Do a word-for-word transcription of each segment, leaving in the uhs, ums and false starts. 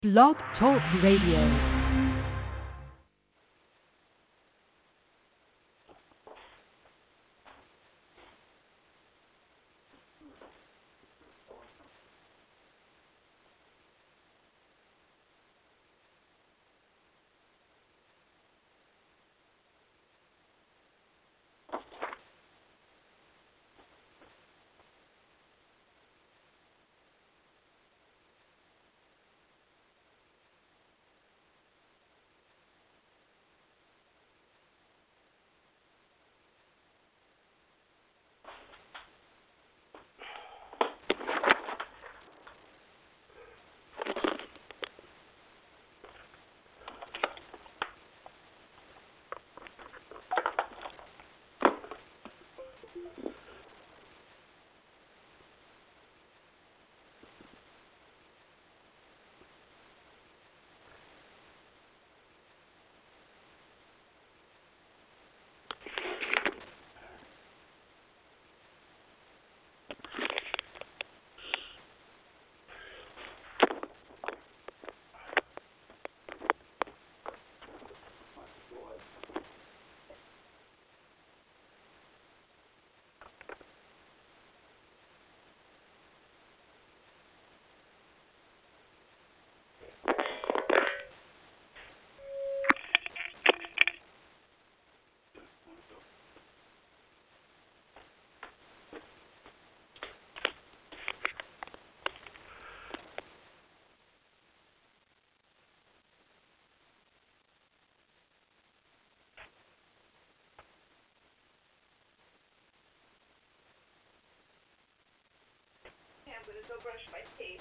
Blog Talk Radio. I'm gonna go brush my teeth.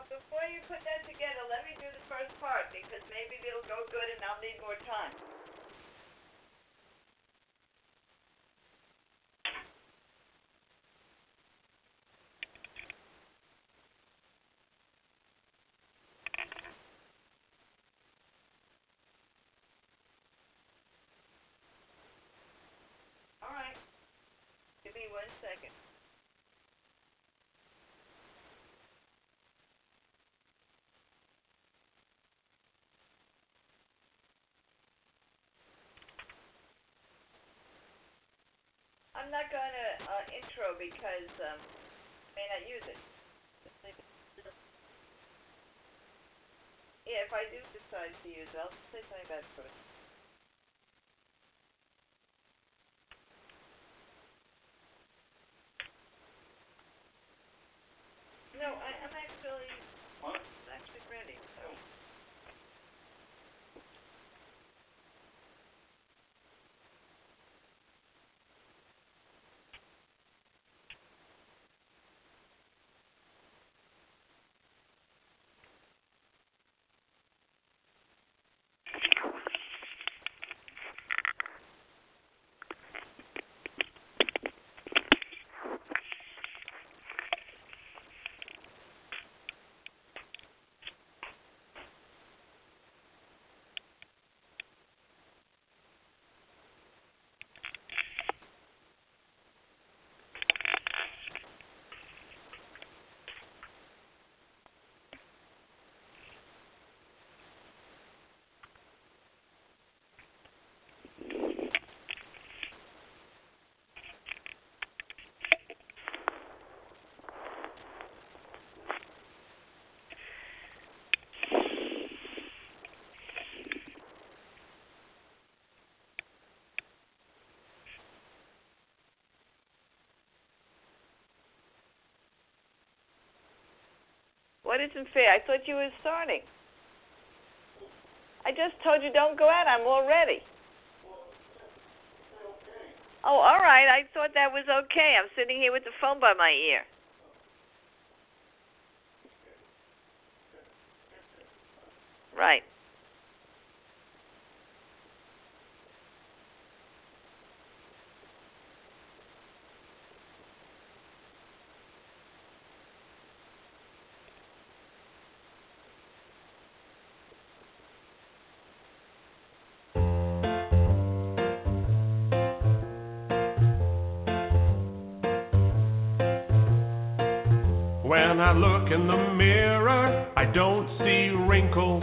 before you put that together, let me do the first part because maybe it'll go good and I'll need more time. All right. Give me one second. I'm not going to uh, intro because um, I may not use it. Yeah, if I do decide to use it, I'll say something about it first. No, I, I'm actually, what? I'm actually ready. So. What isn't fair? I thought you were starting. I just told you don't go out. I'm all ready. Oh, all right. I thought that was okay. I'm sitting here with the phone by my ear. Right. When I look in the mirror, I don't see wrinkles.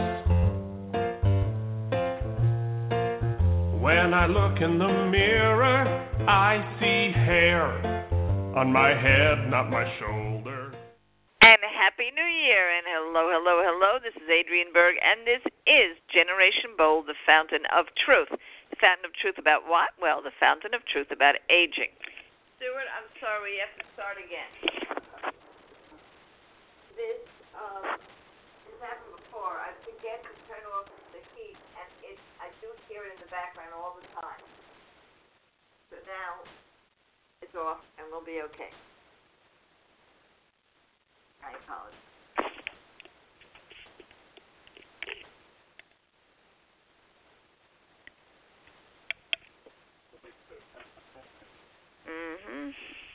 When I look in the mirror, I see hair on my head, not my shoulder. And Happy New Year, and hello, hello, hello. This is Adrienne Berg, and this is Generation Bold, the fountain of truth. The fountain of truth about what? Well, the fountain of truth about aging. Stuart, I'm sorry, you have to start again. This um, has happened before. I forget to turn off the heat, and it, I do hear it in the background all the time. So now it's off, and we'll be okay. I apologize. Mm-hmm.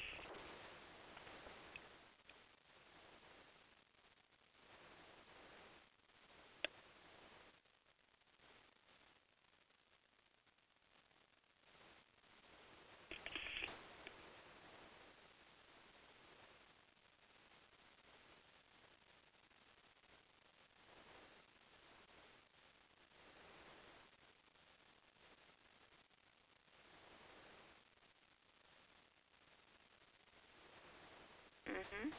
Mm-hmm.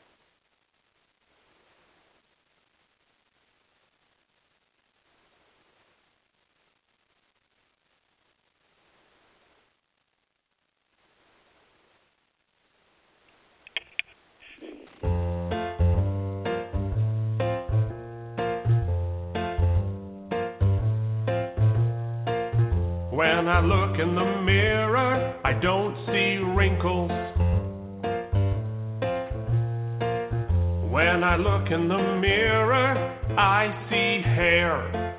When I look in the mirror, I don't see wrinkles. When I look in the mirror, I see hair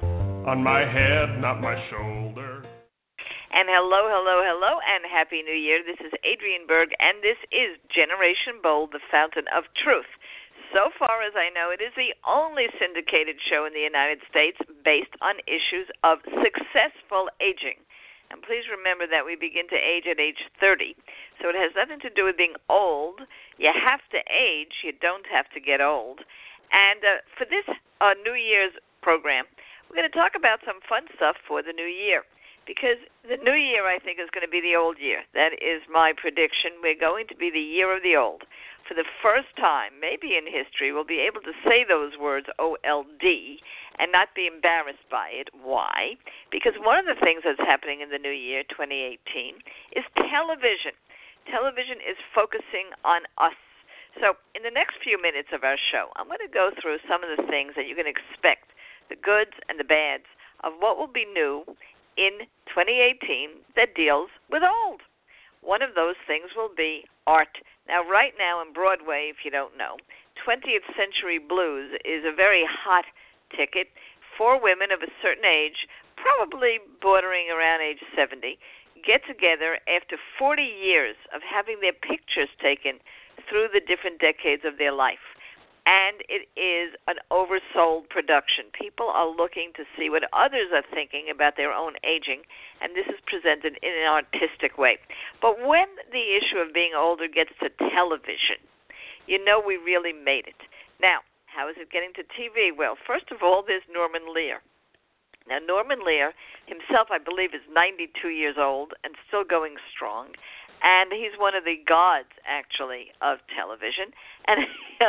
on my head, not my shoulder. And hello, hello, hello, and Happy New Year. This is Adrienne Berg, and this is Generation Bold, the Fountain of Truth. So far as I know, it is the only syndicated show in the United States based on issues of successful aging. And please remember that we begin to age at age thirty. So it has nothing to do with being old. You have to age. You don't have to get old. And uh, for this uh, New Year's program, we're going to talk about some fun stuff for the new year. Because the new year, I think, is going to be the old year. That is my prediction. We're going to be the year of the old. For the first time, maybe in history, we'll be able to say those words, O L D, and not be embarrassed by it. Why? Because one of the things that's happening in the new year, twenty eighteen, is television. Television is focusing on us. So in the next few minutes of our show, I'm going to go through some of the things that you can expect, the goods and the bads, of what will be new in twenty eighteen that deals with old. One of those things will be art. Now, right now in Broadway, if you don't know, twentieth Century Blues is a very hot ticket. Four women of a certain age, probably bordering around age seventy, get together after forty years of having their pictures taken through the different decades of their life. And it is an oversold production. People are looking to see what others are thinking about their own aging, and this is presented in an artistic way. But when the issue of being older gets to television, you know we really made it. Now, how is it getting to T V? Well, first of all, there's Norman Lear. Now, Norman Lear himself, I believe, is ninety-two years old and still going strong. And he's one of the gods, actually, of television. And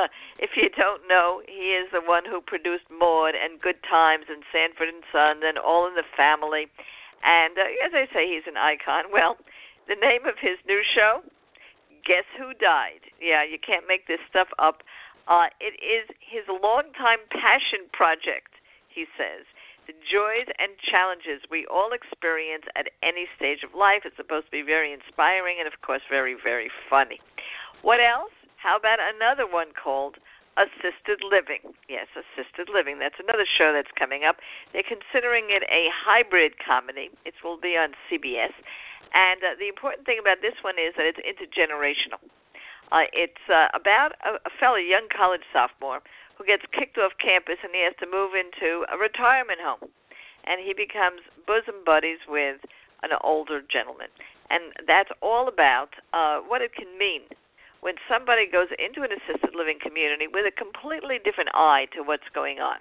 if you don't know, he is the one who produced Maude and Good Times and Sanford and Son and All in the Family. And uh, as I say, he's an icon. Well, the name of his new show, Guess Who Died? Yeah, you can't make this stuff up. Uh, it is his longtime passion project, he says. The joys and challenges we all experience at any stage of life. It's supposed to be very inspiring and, of course, very, very funny. What else? How about another one called Assisted Living? Yes, Assisted Living. That's another show that's coming up. They're considering it a hybrid comedy. It will be on C B S. And uh, the important thing about this one is that it's intergenerational. Uh, it's uh, about a, a fellow, young college sophomore, who gets kicked off campus and he has to move into a retirement home. And he becomes bosom buddies with an older gentleman. And that's all about uh, what it can mean when somebody goes into an assisted living community with a completely different eye to what's going on.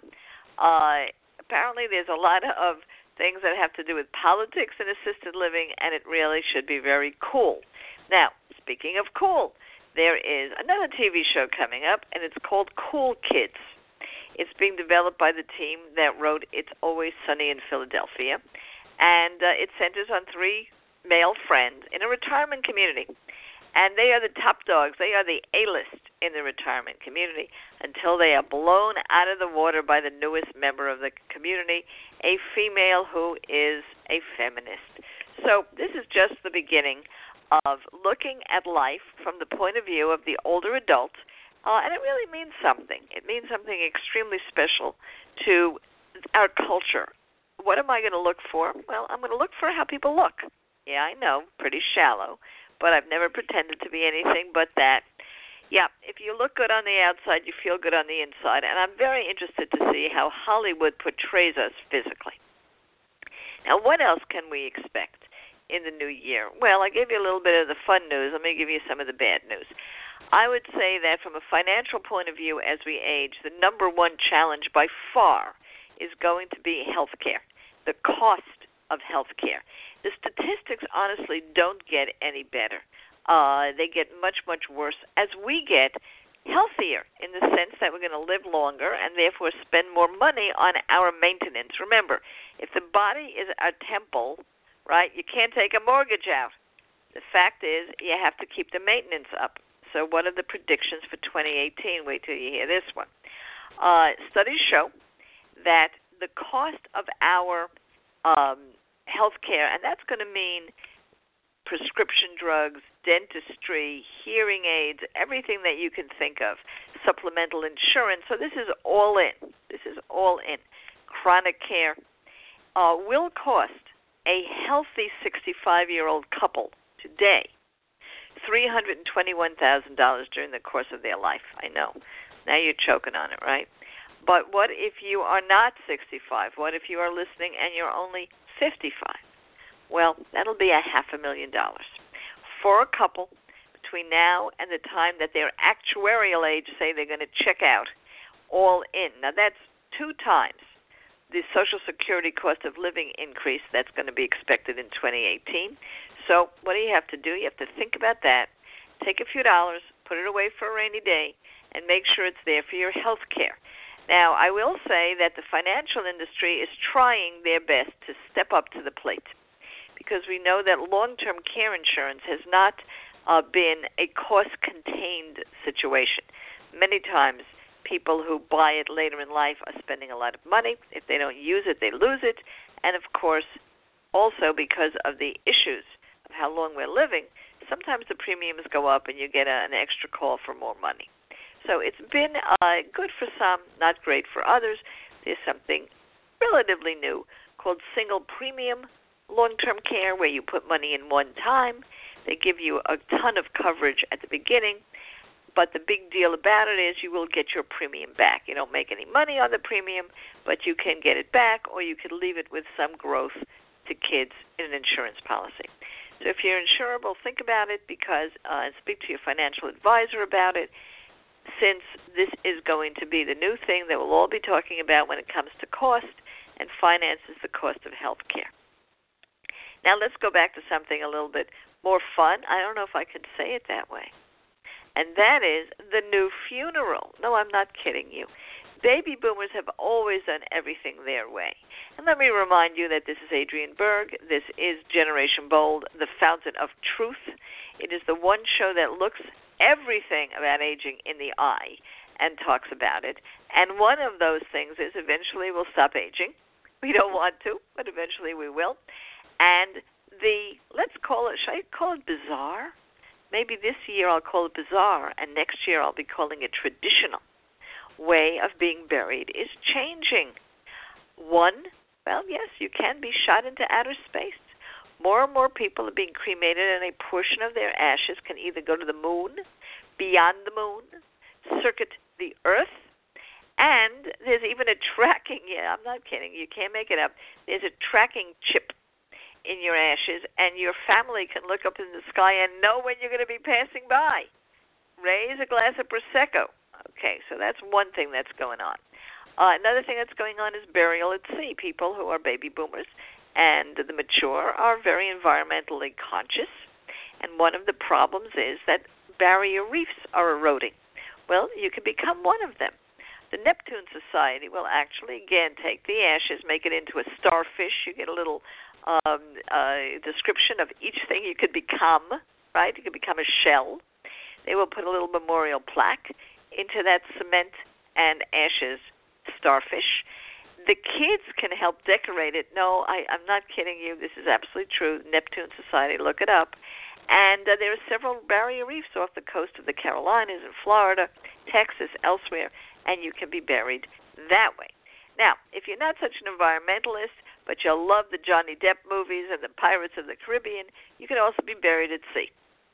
Uh, apparently there's a lot of things that have to do with politics in assisted living, and it really should be very cool. Now, speaking of cool, there is another T V show coming up, and it's called Cool Kids. It's being developed by the team that wrote It's Always Sunny in Philadelphia, and uh, it centers on three male friends in a retirement community. And they are the top dogs. They are the A-list in the retirement community until they are blown out of the water by the newest member of the community, a female who is a feminist. So this is just the beginning of looking at life from the point of view of the older adult, uh, and it really means something. It means something extremely special to our culture. What am I going to look for? Well, I'm going to look for how people look. Yeah, I know, pretty shallow, but I've never pretended to be anything but that. Yeah, if you look good on the outside, you feel good on the inside, and I'm very interested to see how Hollywood portrays us physically. Now, what else can we expect in the new year? Well, I gave you a little bit of the fun news. Let me give you some of the bad news. I would say that from a financial point of view as we age, the number one challenge by far is going to be health care, the cost of health care. The statistics honestly don't get any better. Uh, they get much, much worse as we get healthier in the sense that we're going to live longer and therefore spend more money on our maintenance. Remember, if the body is our temple, right, you can't take a mortgage out. The fact is you have to keep the maintenance up. So what are the predictions for twenty eighteen? Wait till you hear this one. Uh, studies show that the cost of our um, health care, and that's going to mean prescription drugs, dentistry, hearing aids, everything that you can think of, supplemental insurance. So this is all in. This is all in. Chronic care uh, will cost a healthy sixty-five-year-old couple today three hundred twenty-one thousand dollars during the course of their life. I know. Now you're choking on it, right? But what if you are not sixty-five? What if you are listening and you're only fifty-five? Well, that'll be a half a million dollars. For a couple, between now and the time that their actuarial age say they're going to check out, all in. Now, that's two times the Social Security cost of living increase that's going to be expected in twenty eighteen. So what do you have to do? You have to think about that, take a few dollars, put it away for a rainy day, and make sure it's there for your health care. Now, I will say that the financial industry is trying their best to step up to the plate, because we know that long-term care insurance has not uh, been a cost-contained situation. Many times, people who buy it later in life are spending a lot of money. If they don't use it, they lose it. And, of course, also because of the issues of how long we're living, sometimes the premiums go up and you get a, an extra call for more money. So it's been uh, good for some, not great for others. There's something relatively new called single premium long-term care, where you put money in one time. They give you a ton of coverage at the beginning, but the big deal about it is you will get your premium back. You don't make any money on the premium, but you can get it back, or you could leave it with some growth to kids in an insurance policy. So if you're insurable, think about it, because uh, and speak to your financial advisor about it, since this is going to be the new thing that we'll all be talking about when it comes to cost, and finances the cost of health care. Now let's go back to something a little bit more fun. I don't know if I can say it that way. And that is the new funeral. No, I'm not kidding you. Baby boomers have always done everything their way. And let me remind you that this is Adrienne Berg. This is Generation Bold, the fountain of truth. It is the one show that looks everything about aging in the eye and talks about it. And one of those things is eventually we'll stop aging. We don't want to, but eventually we will. And the, let's call it, should I call it bizarre? Maybe this year I'll call it bizarre, and next year I'll be calling it traditional way of being buried is changing. One, well, yes, you can be shot into outer space. More and more people are being cremated, and a portion of their ashes can either go to the moon, beyond the moon, circuit the earth, and there's even a tracking, yeah, I'm not kidding, you can't make it up, there's a tracking chip in your ashes, and your family can look up in the sky and know when you're going to be passing by. Raise a glass of Prosecco. Okay, so that's one thing that's going on. Uh, another thing that's going on is burial at sea. People who are baby boomers and the mature are very environmentally conscious, and one of the problems is that barrier reefs are eroding. Well, you can become one of them. The Neptune Society will actually, again, take the ashes, make it into a starfish. You get a little um, uh, description of each thing you could become, right? You could become a shell. They will put a little memorial plaque into that cement and ashes starfish. The kids can help decorate it. No, I, I'm not kidding you. This is absolutely true. Neptune Society, look it up. And uh, there are several barrier reefs off the coast of the Carolinas and Florida, Texas, elsewhere, and you can be buried that way. Now, if you're not such an environmentalist, but you love the Johnny Depp movies and the Pirates of the Caribbean, you can also be buried at sea.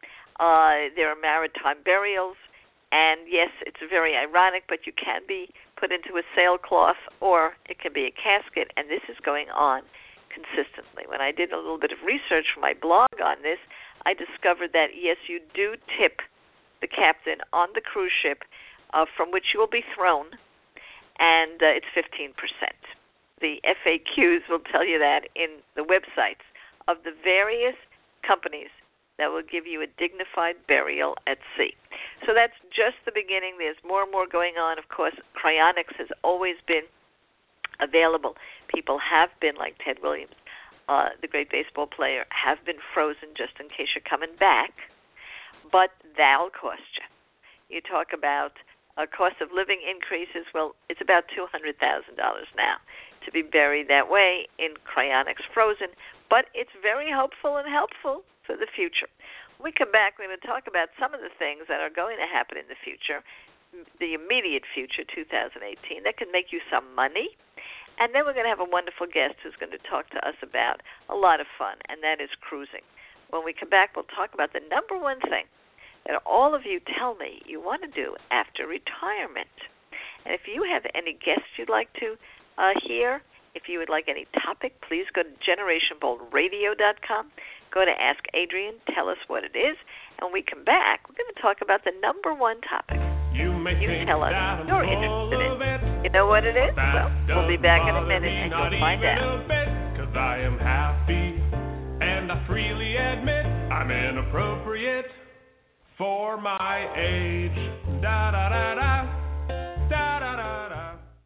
Uh, there are maritime burials, and yes, it's very ironic, but you can be put into a sailcloth, or it can be a casket, and this is going on consistently. When I did a little bit of research for my blog on this, I discovered that, yes, you do tip the captain on the cruise ship uh, from which you will be thrown, and uh, it's fifteen percent. The F A Qs will tell you that in the websites of the various companies that will give you a dignified burial at sea. So that's just the beginning. There's more and more going on. Of course, cryonics has always been available. People have been, like Ted Williams, uh, the great baseball player, have been frozen just in case you're coming back. But that'll cost you. You talk about a cost of living increases. Well, it's about two hundred thousand dollars now to be buried that way in cryonics frozen. But it's very hopeful and helpful So the future. When we come back, we're going to talk about some of the things that are going to happen in the future, the immediate future, two thousand eighteen, that can make you some money. And then we're going to have a wonderful guest who's going to talk to us about a lot of fun, and that is cruising. When we come back, we'll talk about the number one thing that all of you tell me you want to do after retirement. And if you have any guests you'd like to uh, hear, if you would like any topic, please go to generation bold radio dot com. Go to Ask Adrian, tell us what it is. And when we come back, we're going to talk about the number one topic. You, may you think tell us that you're interested in. You know what it is? Well, we'll be back in a minute and you'll find out. Because I am happy, and I freely admit I'm inappropriate for my age. Da da da da. Da da da da.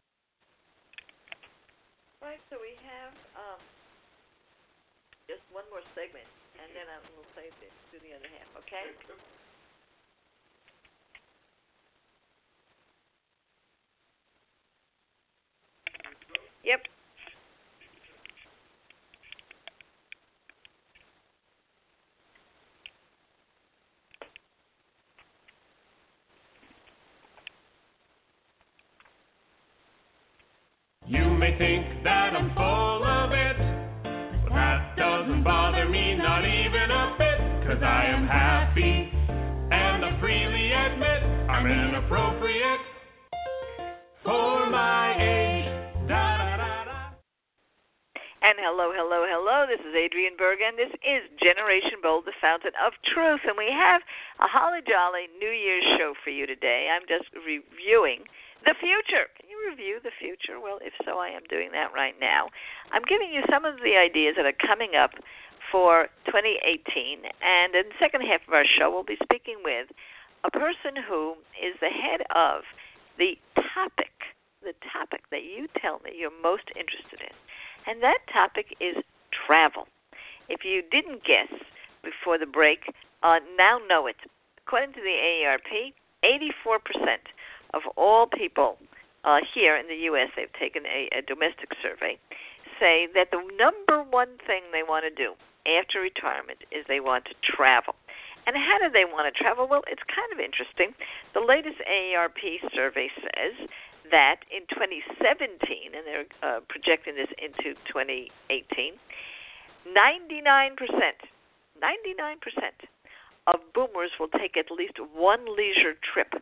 Right, so we have um, just one more segment, and then I will play this, do the other half, okay? Yep. You may think that I'm full of it, but that doesn't bother me, not even a bit, cause I am happy, and I freely admit I'm inappropriate for my age. Da, da, da, da. And hello, hello, hello, this is Adrian Berg, and this is Generation Bold, the Fountain of Truth, and we have a holly jolly New Year's show for you today. I'm just reviewing the future. Can you review the future? Well, if so, I am doing that right now. I'm giving you some of the ideas that are coming up for twenty eighteen, and in the second half of our show, we'll be speaking with a person who is the head of the topic, the topic that you tell me you're most interested in, and that topic is travel. If you didn't guess before the break, uh, now know it. According to the A A R P, eighty-four percent of all people uh, here in the U S, they've taken a, a domestic survey, say that the number one thing they want to do after retirement is they want to travel. And how do they want to travel? Well, it's kind of interesting. The latest A A R P survey says that in twenty seventeen, and they're uh, projecting this into twenty eighteen, ninety-nine percent, ninety-nine percent of boomers will take at least one leisure trip.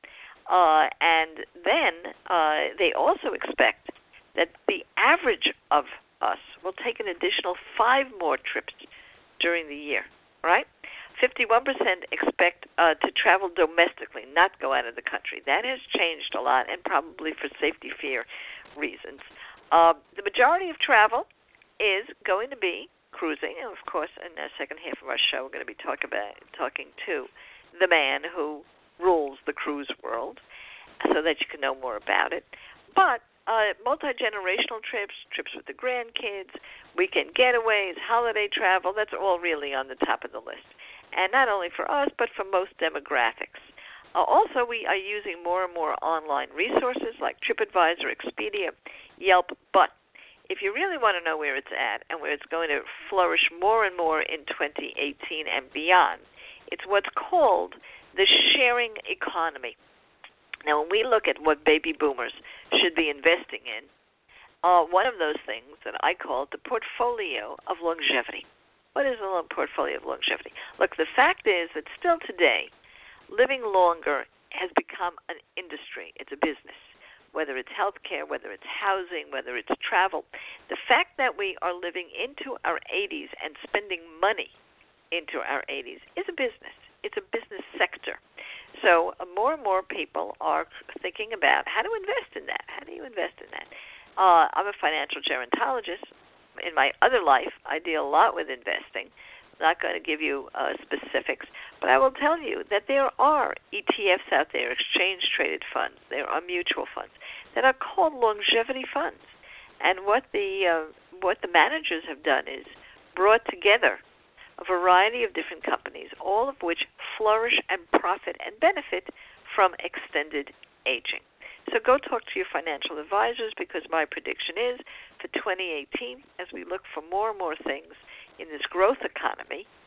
Uh, and then uh, they also expect that the average of us will take an additional five more trips during the year, right? fifty-one percent expect uh, to travel domestically, not go out of the country. That has changed a lot, and probably for safety fear reasons. Uh, the majority of travel is going to be cruising, and of course, in the second half of our show, we're going to be talk about, talking to the man who rules the cruise world, so that you can know more about it. But uh, multi-generational trips, trips with the grandkids, weekend getaways, holiday travel, that's all really on the top of the list. And not only for us, but for most demographics. Uh, also, we are using more and more online resources like TripAdvisor, Expedia, Yelp. But if you really want to know where it's at and where it's going to flourish more and more in twenty eighteen and beyond, it's what's called the sharing economy. Now, when we look at what baby boomers should be investing in, uh, one of those things that I call the portfolio of longevity. What is a portfolio of longevity? Look, the fact is that still today, living longer has become an industry. It's a business, whether it's healthcare, whether it's housing, whether it's travel. The fact that we are living into our eighties and spending money into our eighties is a business. It's a business sector. So uh, more and more people are thinking about how to invest in that. How do you invest in that? Uh, I'm a financial gerontologist. In my other life, I deal a lot with investing. I'm not going to give you uh, specifics, but I will tell you that there are E T Fs out there, exchange-traded funds. There are mutual funds that are called longevity funds. And what the uh, what the managers have done is brought together a variety of different companies, all of which flourish and profit and benefit from extended aging. So go talk to your financial advisors, because my prediction is for twenty eighteen, as we look for more and more things in this growth economy,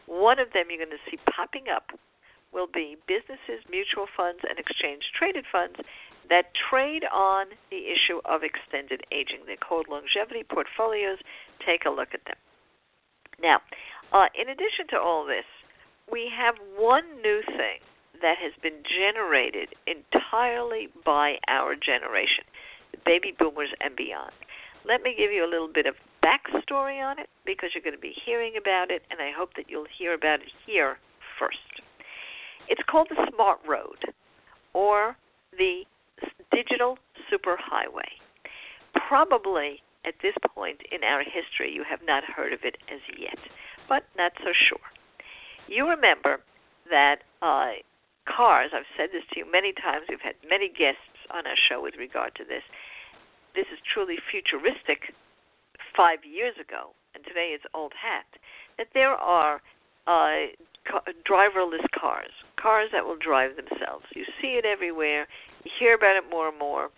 One of them you're going to see popping up will be businesses, mutual funds, and exchange-traded funds that trade on the issue of extended aging. They're called longevity portfolios. Take a look at them. Now, uh, in addition to all this, we have one new thing that has been generated entirely by our generation, the baby boomers and beyond. Let me give you a little bit of backstory on it because you're going to be hearing about it, and I hope that you'll hear about it here first. It's called the Smart Road, or the Digital Superhighway. Probably at this point in our history you have not heard of it as yet, but not so sure. You remember that uh, cars, I've said this to you many times, we've had many guests on our show with regard to this. This is truly futuristic five years ago, and today it's old hat, that there are uh, ca- driverless cars, cars that will drive themselves. You see it everywhere. You hear about it more and more.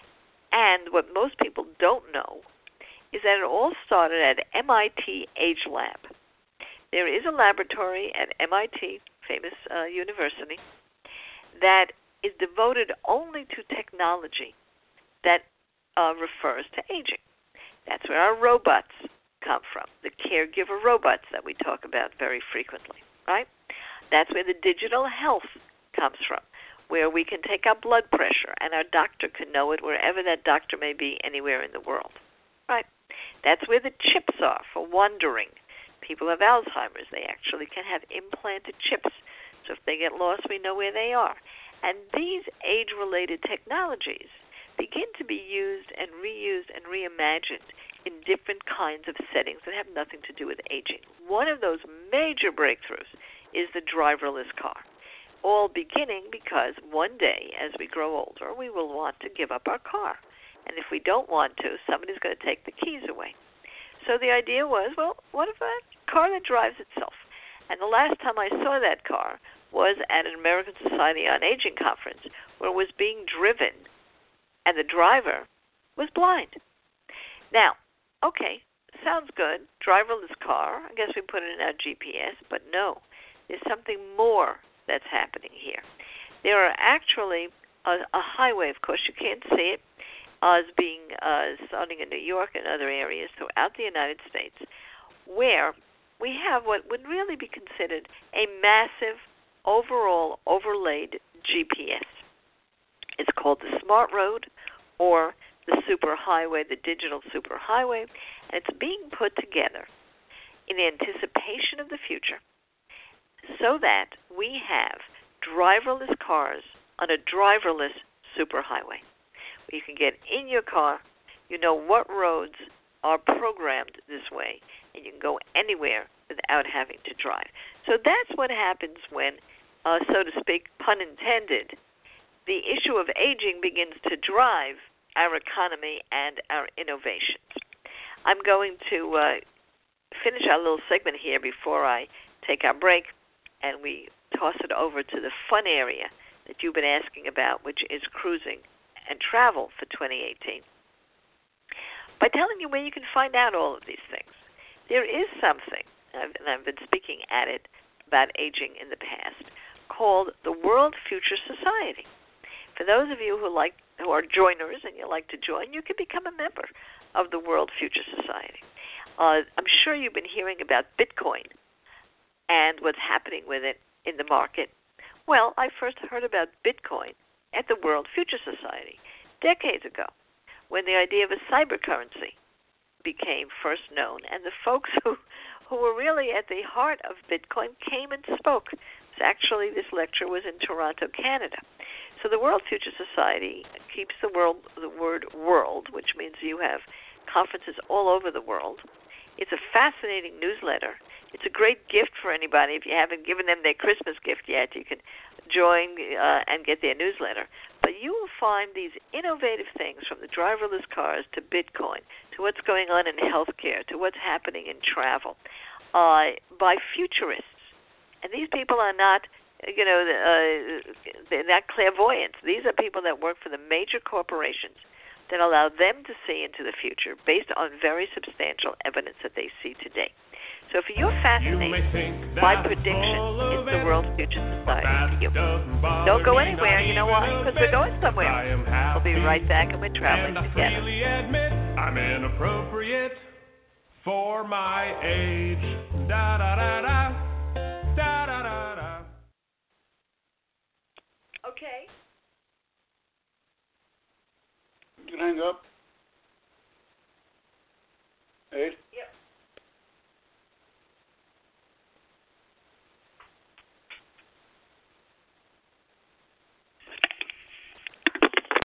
And what most people don't know is that it all started at M I T AgeLab. There is a laboratory at M I T, famous uh, university, that is devoted only to technology that uh, refers to aging. That's where our robots come from, the caregiver robots that we talk about very frequently, right? That's where the digital health comes from, where we can take our blood pressure and our doctor can know it wherever that doctor may be anywhere in the world, right? That's where the chips are for wandering. People have Alzheimer's. They actually can have implanted chips. So if they get lost, we know where they are. And these age-related technologies begin to be used and reused and reimagined in different kinds of settings that have nothing to do with aging. One of those major breakthroughs is the driverless car, all beginning because one day, as we grow older, we will want to give up our car. And if we don't want to, somebody's going to take the keys away. So the idea was, well, what if a car that drives itself? And the last time I saw that car was at an American Society on Aging conference where it was being driven and the driver was blind. Now, okay, sounds good, driverless car. I guess we put it in our G P S, but no, there's something more that's happening here. There are actually a, a highway, of course, you can't see it, uh, is being uh, starting in New York and other areas throughout the United States, where we have what would really be considered a massive, overall overlaid G P S. It's called the Smart Road, or the Superhighway, the Digital Superhighway, and it's being put together in anticipation of the future so that we have driverless cars on a driverless superhighway. You can get in your car, you know what roads are programmed this way, and you can go anywhere without having to drive. So that's what happens when, uh, so to speak, pun intended, the issue of aging begins to drive our economy and our innovations. I'm going to uh, finish our little segment here before I take our break, and we toss it over to the fun area that you've been asking about, which is cruising and travel for twenty eighteen. By telling you where you can find out all of these things. There is something, and I've been speaking at it about aging in the past, called the World Future Society. For those of you who like who are joiners and you like to join, you can become a member of the World Future Society. Uh, I'm sure you've been hearing about Bitcoin and what's happening with it in the market. Well, I first heard about Bitcoin at the World Future Society decades ago, when the idea of a cyber currency became first known, and the folks who, who were really at the heart of Bitcoin came and spoke. So actually, this lecture was in Toronto, Canada. So the World Future Society keeps the world, the word world, which means you have conferences all over the world. It's a fascinating newsletter. It's a great gift for anybody. If you haven't given them their Christmas gift yet, you can join uh, and get their newsletter. But you will find these innovative things, from the driverless cars to Bitcoin, to what's going on in healthcare, to what's happening in travel, uh, by futurists. And these people are not, you know, uh, they're not clairvoyants. These are people that work for the major corporations that allow them to see into the future based on very substantial evidence that they see today. So So if you're fascinated, my prediction is the World Future Society for you. Don't go anywhere. You know why? Because we're going somewhere. We'll be right back, and we're traveling and I together. freely admit I'm inappropriate for my age. Da da da da. Da da da da. Okay. You can hang up.